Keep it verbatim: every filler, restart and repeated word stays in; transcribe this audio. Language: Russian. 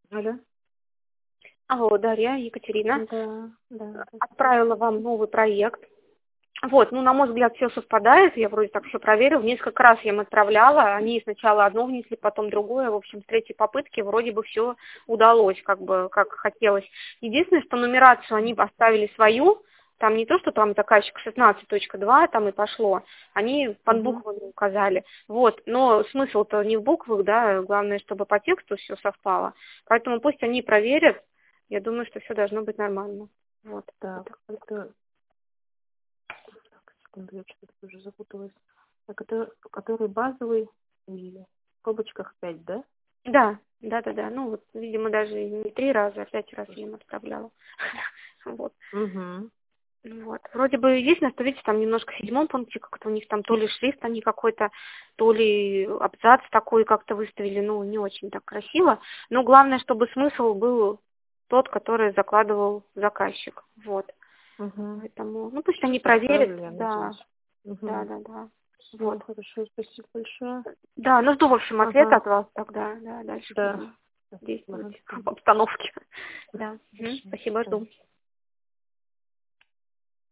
Алло. Алло, Дарья, Екатерина. Да, да. Отправила вам новый проект. Вот, ну, на мой взгляд, все совпадает, я вроде так все проверила, несколько раз я им отправляла, они сначала одно внесли, потом другое, в общем, с третьей попытки вроде бы все удалось, как бы, как хотелось. Единственное, что нумерацию они оставили свою, там не то, что там заказчик шестнадцать точка два, там и пошло, они под Угу. буквами указали, вот, но смысл-то не в буквах, да, главное, чтобы по тексту все совпало, поэтому пусть они проверят, я думаю, что все должно быть нормально, вот. Так, это... Так, секунду, я что-то уже запуталась. Так, это который базовый и в скобочках пять, да? Да, да, да, да. Ну вот, видимо, даже не три раза, а пять раз я им отправляла. Вот. Угу. Вот. Вроде бы единственное, что, видите, там немножко в седьмом пункте как-то у них там то ли шрифт они какой-то, то ли абзац такой как-то выставили, ну, не очень так красиво. Но главное, чтобы смысл был тот, который закладывал заказчик. Вот. Угу. Поэтому, ну, пусть они Сейчас проверят, поставлю, я да, надеюсь. да, Угу. да, да. Все, Вот. хорошо, спасибо большое. Да, ну жду, в общем, ответа Ага, от вас тогда, да, дальше да. будем Ага, действовать в обстановке. Да, мгм. хорошо. Спасибо, Да. жду.